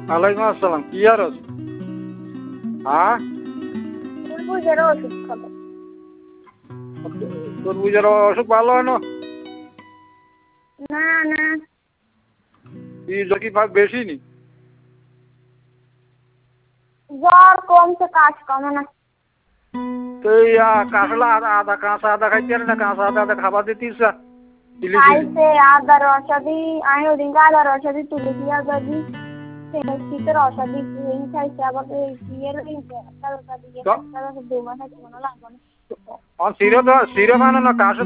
ওয়ালাইকুম আসসালাম, কি আর আছে? হ্যাঁ, তরমুজের ওষুধ খাবো। তরমুজের অসুখ ভালো হয় না? না না, কি বেশি নি? জ্বর কমছে, কাজ কমে না। তো এই কাঁচলা আদা কাঁচা আদা খাইতে না, কাঁচা আদা খাবার দিতিস খাইছে আদার রসদি, আমি ওদিনকে আদার রসদি তুলেছি, আদা দি শীতের রসদি খাইছে, আবার বিয়ের দিয়ে 2 মাস আছে মনে লাগবে না। সিরে খানো না কাশ